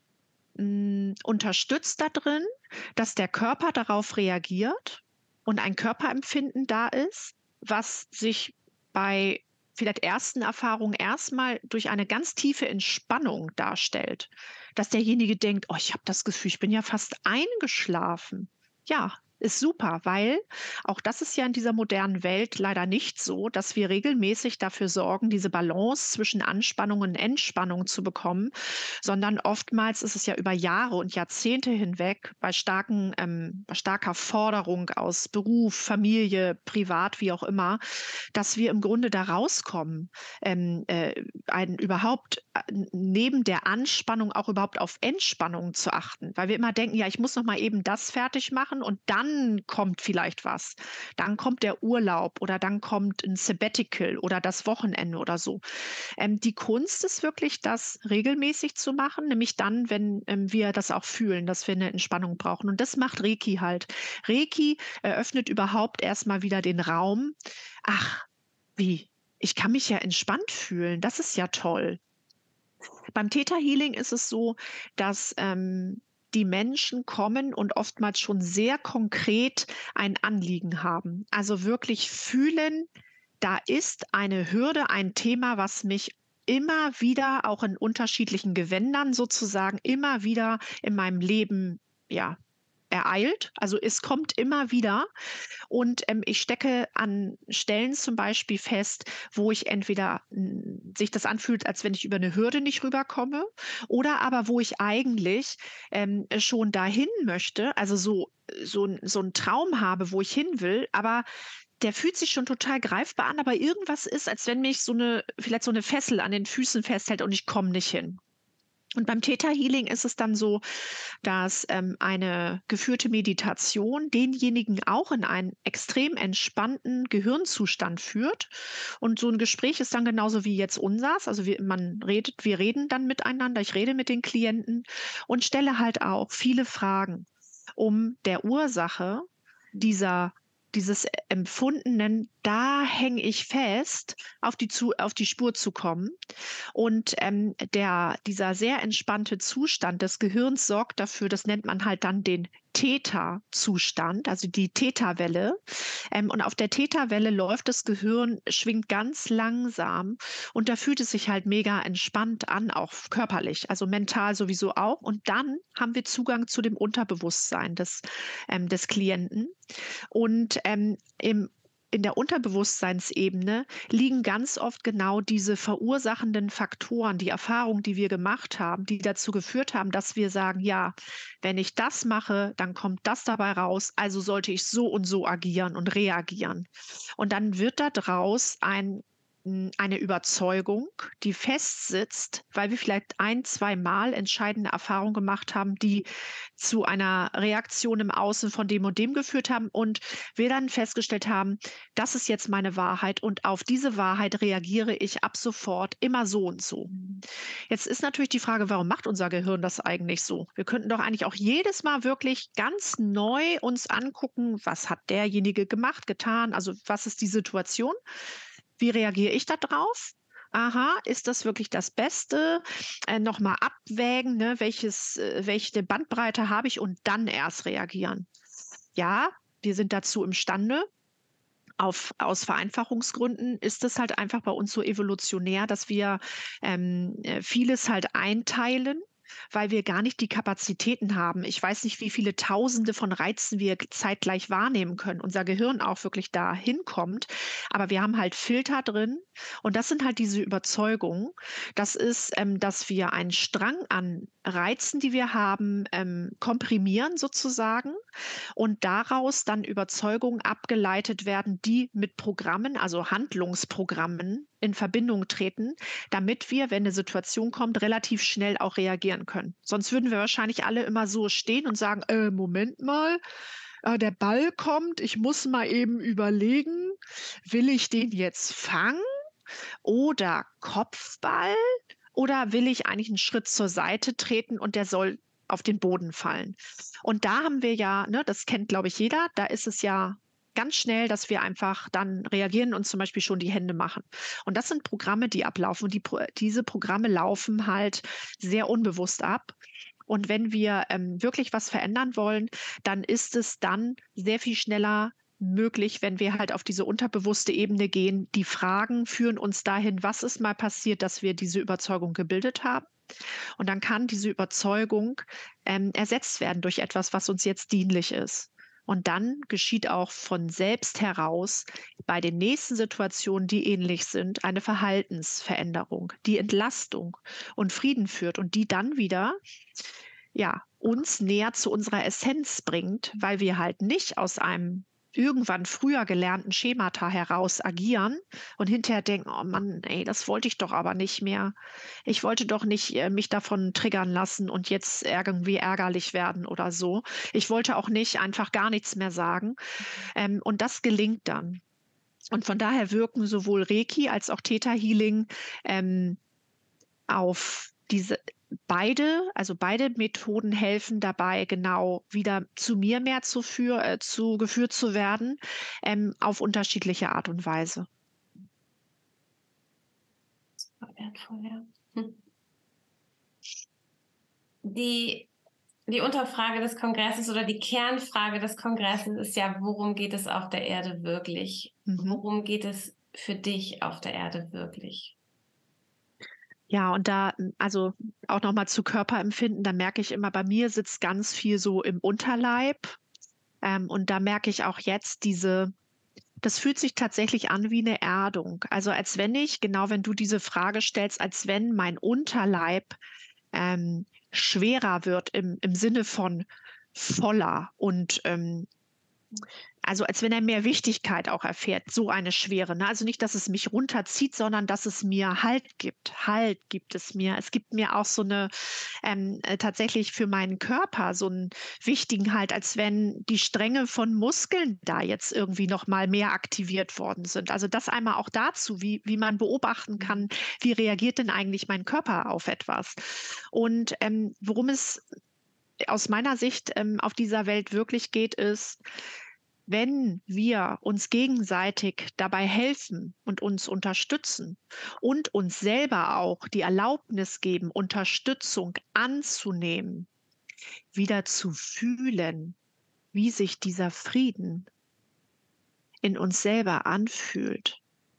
hm, unterstützt da drin, dass der Körper darauf reagiert und ein Körperempfinden da ist, was sich bei vielleicht ersten Erfahrungen erstmal durch eine ganz tiefe Entspannung darstellt, dass derjenige denkt: „Oh, ich habe das Gefühl, ich bin ja fast eingeschlafen.“ Ja, ist super, weil auch das ist ja in dieser modernen Welt leider nicht so, dass wir regelmäßig dafür sorgen, diese Balance zwischen Anspannung und Entspannung zu bekommen, sondern oftmals ist es ja über Jahre und Jahrzehnte hinweg bei starken, ähm, bei starker Forderung aus Beruf, Familie, privat, wie auch immer, dass wir im Grunde da rauskommen, ähm, äh, ein überhaupt äh, neben der Anspannung auch überhaupt auf Entspannung zu achten, weil wir immer denken, ja, ich muss noch mal eben das fertig machen und dann kommt vielleicht was. Dann kommt der Urlaub oder dann kommt ein Sabbatical oder das Wochenende oder so. Ähm, die Kunst ist wirklich, das regelmäßig zu machen, nämlich dann, wenn, ähm, wir das auch fühlen, dass wir eine Entspannung brauchen. Und das macht Reiki halt. Reiki eröffnet überhaupt erst mal wieder den Raum: „Ach, wie? Ich kann mich ja entspannt fühlen. Das ist ja toll.“ Beim Theta Healing ist es so, dass, ähm, die Menschen kommen und oftmals schon sehr konkret ein Anliegen haben. Also wirklich fühlen, da ist eine Hürde, ein Thema, was mich immer wieder, auch in unterschiedlichen Gewändern sozusagen, immer wieder in meinem Leben, ja, ereilt. Also, es kommt immer wieder und, ähm, ich stecke an Stellen zum Beispiel fest, wo ich entweder hm, sich das anfühlt, als wenn ich über eine Hürde nicht rüberkomme oder aber wo ich eigentlich, ähm, schon dahin möchte, also so so 'n so 'n Traum habe, wo ich hin will, aber der fühlt sich schon total greifbar an, aber irgendwas ist, als wenn mich so eine vielleicht so eine Fessel an den Füßen festhält und ich komme nicht hin. Und beim Theta Healing ist es dann so, dass, ähm, eine geführte Meditation denjenigen auch in einen extrem entspannten Gehirnzustand führt. Und so ein Gespräch ist dann genauso wie jetzt unseres. Also, wir man redet wir reden dann miteinander. Ich rede mit den Klienten und stelle halt auch viele Fragen, um der Ursache dieser dieses Empfundenen: „Da hänge ich fest“, auf die zu auf die Spur zu kommen. Und, ähm, der dieser sehr entspannte Zustand des Gehirns sorgt dafür, das nennt man halt dann den Theta-Zustand, also die Theta-Welle. Ähm, und auf der Theta-Welle läuft das Gehirn, schwingt ganz langsam und da fühlt es sich halt mega entspannt an, auch körperlich, also mental sowieso auch. Und dann haben wir Zugang zu dem Unterbewusstsein des, ähm, des Klienten. Und, ähm, im in der Unterbewusstseinsebene liegen ganz oft genau diese verursachenden Faktoren, die Erfahrungen, die wir gemacht haben, die dazu geführt haben, dass wir sagen: „Ja, wenn ich das mache, dann kommt das dabei raus, also sollte ich so und so agieren und reagieren.“ Und dann wird da draus ein hm, eine Überzeugung, die festsitzt, weil wir vielleicht ein, zweimal entscheidende Erfahrungen gemacht haben, die zu einer Reaktion im Außen von dem und dem geführt haben und wir dann festgestellt haben, das ist jetzt meine Wahrheit und auf diese Wahrheit reagiere ich ab sofort immer so und so. Mhm. Jetzt ist natürlich die Frage, warum macht unser Gehirn das eigentlich so? Wir könnten doch eigentlich auch jedes Mal wirklich ganz neu uns angucken, was hat derjenige gemacht, getan, also was ist die Situation? Wie reagiere ich da drauf? Aha, ist das wirklich das Beste? Äh, noch mal abwägen, ne, welches äh, welche Bandbreite habe ich und dann erst reagieren. Ja, wir sind dazu imstande. Auf aus Vereinfachungsgründen ist es halt einfach bei uns so evolutionär, dass wir, ähm, äh, vieles halt einteilen, weil wir gar nicht die Kapazitäten haben. Ich weiß nicht, wie viele Tausende von Reizen wir g zeitgleich wahrnehmen können, unser Gehirn auch wirklich da hinkommt. Aber wir haben halt Filter drin und das sind halt diese Überzeugungen. Das ist, ähm, dass wir einen Strang an Reizen, die wir haben, ähm, komprimieren sozusagen und daraus dann Überzeugungen abgeleitet werden, die mit Programmen, also Handlungsprogrammen in Verbindung treten, damit wir, wenn eine Situation kommt, relativ schnell auch reagieren können. Sonst würden wir wahrscheinlich alle immer so stehen und sagen: „Äh, Moment mal, äh, der Ball kommt, ich muss mal eben überlegen, will ich den jetzt fangen oder Kopfball oder will ich eigentlich einen Schritt zur Seite treten und der soll auf den Boden fallen?“ Und da haben wir ja, ne, das kennt, glaube ich, jeder, da ist es ja ganz schnell, dass wir einfach dann reagieren und zum Beispiel schon die Hände machen. Und das sind Programme, die ablaufen und die Pro diese Programme laufen halt sehr unbewusst ab. Und wenn wir, ähm, wirklich was verändern wollen, dann ist es dann sehr viel schneller möglich, wenn wir halt auf diese unterbewusste Ebene gehen. Die Fragen führen uns dahin, was ist mal passiert, dass wir diese Überzeugung gebildet haben? Und dann kann diese Überzeugung, ähm, ersetzt werden durch etwas, was uns jetzt dienlich ist. Und dann geschieht auch von selbst heraus bei den nächsten Situationen, die ähnlich sind, eine Verhaltensveränderung, die Entlastung und Frieden führt und die dann wieder, ja, uns näher zu unserer Essenz bringt, weil wir halt nicht aus einem irgendwann früher gelernten Schemata heraus agieren und hinterher denken: „Oh Mann, ey, das wollte ich doch aber nicht mehr. Ich wollte doch nicht, äh, mich davon triggern lassen und jetzt irgendwie ärgerlich werden oder so. Ich wollte auch nicht einfach gar nichts mehr sagen.“ Ähm, und das gelingt dann. Und von daher wirken sowohl Reiki als auch Theta Healing, ähm, auf diese beide also beide Methoden helfen dabei, genau wieder zu mir mehr zu führ äh, zu geführt zu werden, ähm, auf unterschiedliche Art und Weise. Wertvoll, ja. Hm. Die die Unterfrage des Kongresses oder die Kernfrage des Kongresses ist ja: Worum geht es auf der Erde wirklich? Mhm. Worum geht es für dich auf der Erde wirklich? Ja, und da, hm, also auch noch mal zu Körperempfinden, da merke ich immer, bei mir sitzt ganz viel so im Unterleib, ähm, und da merke ich auch jetzt diese das fühlt sich tatsächlich an wie eine Erdung. Also, als wenn ich genau wenn du diese Frage stellst, als wenn mein Unterleib, ähm, schwerer wird im im Sinne von voller und, ähm also, als wenn er mehr Wichtigkeit auch erfährt, so eine Schwere, ne? Also, nicht, dass es mich runterzieht, sondern dass es mir Halt gibt. Halt gibt es mir. Es gibt mir auch so eine ähm, äh, tatsächlich für meinen Körper so einen wichtigen Halt, als wenn die Stränge von Muskeln da jetzt irgendwie noch mal mehr aktiviert worden sind. Also, das einmal auch dazu, wie wie man beobachten kann, wie reagiert denn eigentlich mein Körper auf etwas? Und, ähm, worum es aus meiner Sicht, ähm, auf dieser Welt wirklich geht, ist, wenn wir uns gegenseitig dabei helfen und uns unterstützen und uns selber auch die Erlaubnis geben, Unterstützung anzunehmen, wieder zu fühlen, wie sich dieser Frieden in uns selber anfühlt,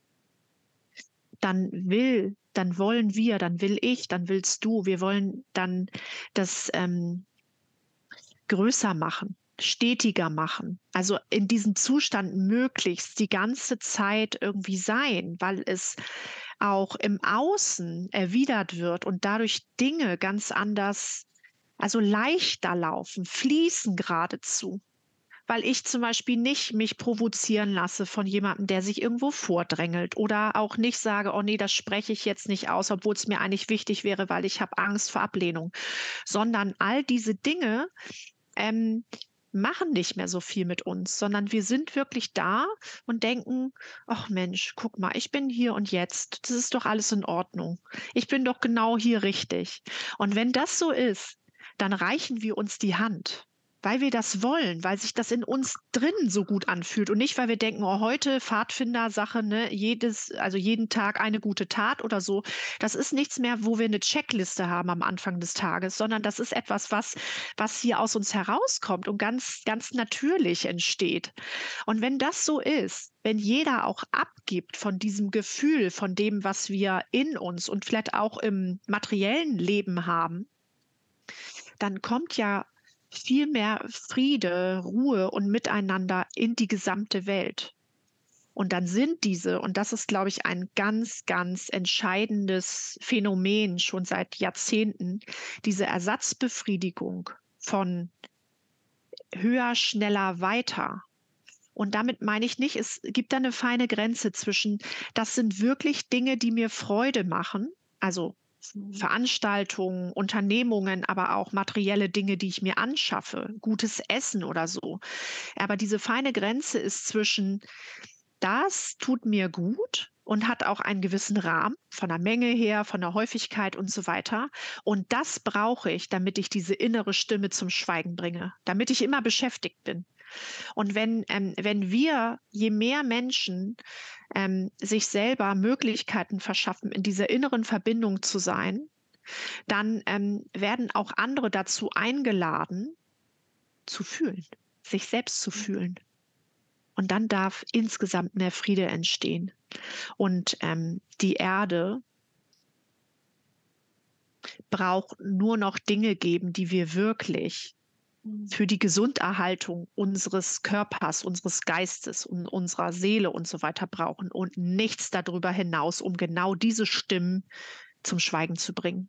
dann will dann wollen wir, dann will ich, dann willst du, wir wollen dann das, ähm, größer machen, stetiger machen. Also, in diesem Zustand möglichst die ganze Zeit irgendwie sein, weil es auch im Außen erwidert wird und dadurch Dinge ganz anders, also leichter laufen, fließen geradezu, weil ich zum Beispiel nicht mich provozieren lasse von jemandem, der sich irgendwo vordrängelt oder auch nicht sage: „Oh nee, das spreche ich jetzt nicht aus, obwohl es mir eigentlich wichtig wäre, weil ich habe Angst vor Ablehnung." Sondern all diese Dinge, ähm, machen nicht mehr so viel mit uns, sondern wir sind wirklich da und denken: „Ach Mensch, guck mal, ich bin hier und jetzt. Das ist doch alles in Ordnung. Ich bin doch genau hier richtig." Und wenn das so ist, dann reichen wir uns die Hand, weil wir das wollen, weil sich das in uns drin so gut anfühlt und nicht, weil wir denken: „Oh, heute Pfadfindersache, ne, jedes also jeden Tag eine gute Tat" oder so. Das ist nichts mehr, wo wir eine Checkliste haben am Anfang des Tages, sondern das ist etwas, was was hier aus uns herauskommt und ganz ganz natürlich entsteht. Und wenn das so ist, wenn jeder auch abgibt von diesem Gefühl, von dem, was wir in uns und vielleicht auch im materiellen Leben haben, dann kommt ja viel mehr Friede, Ruhe und Miteinander in die gesamte Welt. Und dann sind diese, und das ist, glaube ich, ein ganz, ganz entscheidendes Phänomen schon seit Jahrzehnten, diese Ersatzbefriedigung von höher, schneller, weiter. Und damit meine ich nicht, es gibt da eine feine Grenze zwischen, das sind wirklich Dinge, die mir Freude machen, also Mhm. Veranstaltungen, Unternehmungen, aber auch materielle Dinge, die ich mir anschaffe, gutes Essen oder so. Aber diese feine Grenze ist zwischen, das tut mir gut und hat auch einen gewissen Rahmen von der Menge her, von der Häufigkeit und so weiter. Und das brauche ich, damit ich diese innere Stimme zum Schweigen bringe, damit ich immer beschäftigt bin. Und wenn, ähm, wenn wir, je mehr Menschen ähm, sich selber Möglichkeiten verschaffen, in dieser inneren Verbindung zu sein, dann ähm, werden auch andere dazu eingeladen, zu fühlen, sich selbst zu fühlen. Und dann darf insgesamt mehr Friede entstehen. Und ähm, die Erde braucht nur noch Dinge geben, die wir wirklich Mhm. für die Gesunderhaltung unseres Körpers, unseres Geistes und unserer Seele und so weiter brauchen und nichts darüber hinaus, um genau diese Stimmen zum Schweigen zu bringen.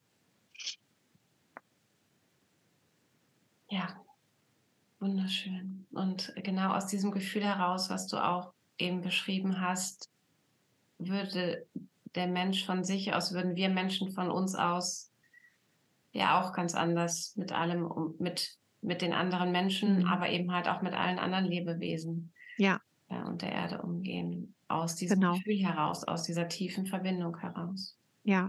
Ja, wunderschön. Und genau aus diesem Gefühl heraus, was du auch eben beschrieben hast, würde der Mensch von sich aus, würden wir Menschen von uns aus ja auch ganz anders mit allem, um, mit, mit den anderen Menschen, Mhm. aber eben halt auch mit allen anderen Lebewesen Ja, ja, und der Erde umgehen. Aus diesem genau. Gefühl heraus, aus dieser tiefen Verbindung heraus. Ja.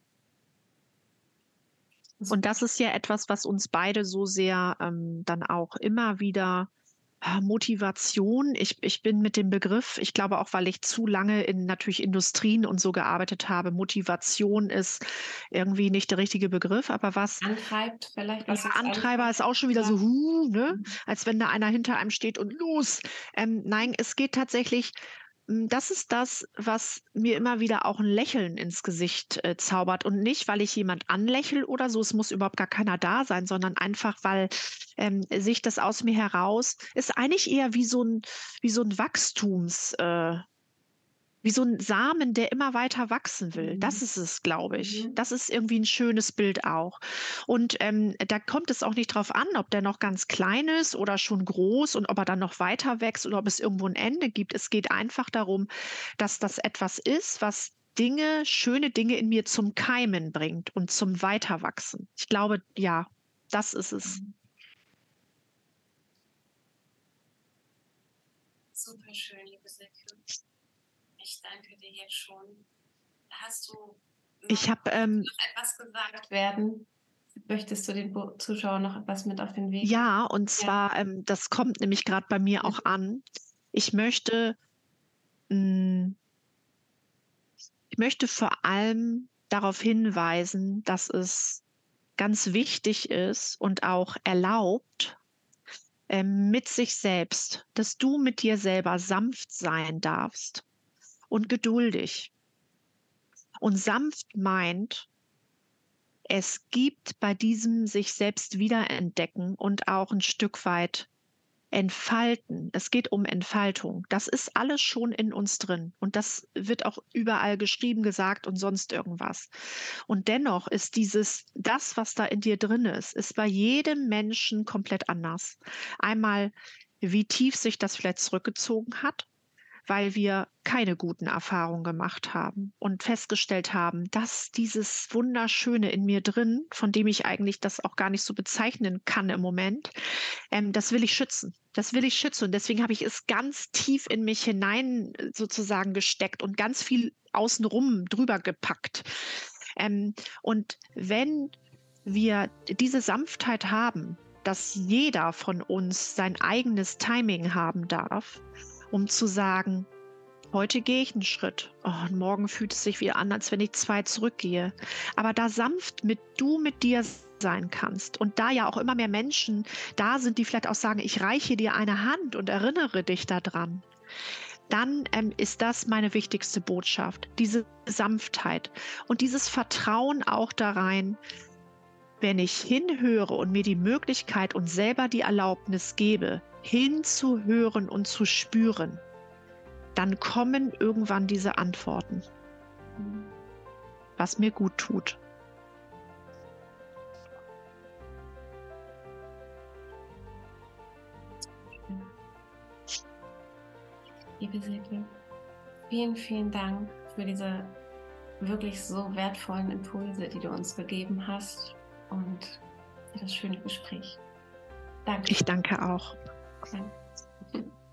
Und das ist ja etwas, was uns beide so sehr ähm, dann auch immer wieder ah, Motivation. Ich, ich bin mit dem Begriff, ich glaube auch, weil ich zu lange in natürlich Industrien und so gearbeitet habe, Motivation ist irgendwie nicht der richtige Begriff, aber was Antreibt vielleicht, ja, was uns Antreiber ist antreibt. auch schon wieder Ja. so, huh, ne? Mhm. Als wenn da einer hinter einem steht und los. Ähm, nein, es geht tatsächlich, hm, das ist das, was mir immer wieder auch ein Lächeln ins Gesicht, äh, zaubert und nicht, weil ich jemand anlächle oder so, es muss überhaupt gar keiner da sein, sondern einfach, weil, ähm, sich das aus mir heraus ist eigentlich eher wie so ein wie so ein Wachstums äh, wie so 'n Samen, der immer weiter wachsen will. Das Mhm. ist es, glaube ich. Mhm. Das ist irgendwie 'n schönes Bild auch. Und, ähm, da kommt es auch nicht drauf an, ob der noch ganz klein ist oder schon groß und ob er dann noch weiter wächst oder ob es irgendwo 'n Ende gibt. Es geht einfach darum, dass das etwas ist, was Dinge schöne Dinge in mir zum Keimen bringt und zum Weiterwachsen. Ich glaube, ja, das ist es. Mhm. Super schön, liebe Silke. Ich danke dir jetzt schon. Hast du noch, Ich habe, ähm noch etwas gesagt werden? Möchtest du den Bo- Zuschauern noch etwas mit auf den Weg geben? ja, und Ja. zwar, ähm, das kommt nämlich grad bei mir auch an. Ich möchte hm Ich möchte vor allem darauf hinweisen, dass es ganz wichtig ist und auch erlaubt, ähm, mit sich selbst, dass du mit dir selber sanft sein darfst und geduldig. Und sanft meint, es gibt bei diesem sich selbst wiederentdecken und auch ein Stück weit entfalten. Es geht um Entfaltung. Das ist alles schon in uns drin und das wird auch überall geschrieben, gesagt und sonst irgendwas. Und dennoch ist dieses das, was da in dir drin ist, ist bei jedem Menschen komplett anders. Einmal wie tief sich das vielleicht zurückgezogen hat, weil wir keine guten Erfahrungen gemacht haben und festgestellt haben, dass dieses Wunderschöne in mir drin, von dem ich eigentlich das auch gar nicht so bezeichnen kann im Moment, ähm, das will ich schützen. Das will ich schützen. Und deswegen habe ich es ganz tief in mich hinein äh, sozusagen gesteckt und ganz viel außenrum drüber gepackt. Ähm, und wenn wir diese Sanftheit haben, dass jeder von uns sein eigenes Timing haben darf, um zu sagen, heute gehe ich einen Schritt. Oh, und morgen fühlt es sich wieder an, als wenn ich zwei zurückgehe. Aber da sanft mit du mit dir sein kannst und da ja auch immer mehr Menschen da sind, die vielleicht auch sagen, ich reiche dir eine Hand und erinnere dich daran, dann ähm, ist das meine wichtigste Botschaft, diese Sanftheit und dieses Vertrauen auch da rein, wenn ich hinhöre und mir die Möglichkeit und selber die Erlaubnis gebe, hinzuhören und zu spüren, dann kommen irgendwann diese Antworten, was mir gut tut. Liebe Silke, vielen, vielen Dank für diese wirklich so wertvollen Impulse, die du uns gegeben hast und für das schöne Gespräch. Danke. Ich danke auch. Danke.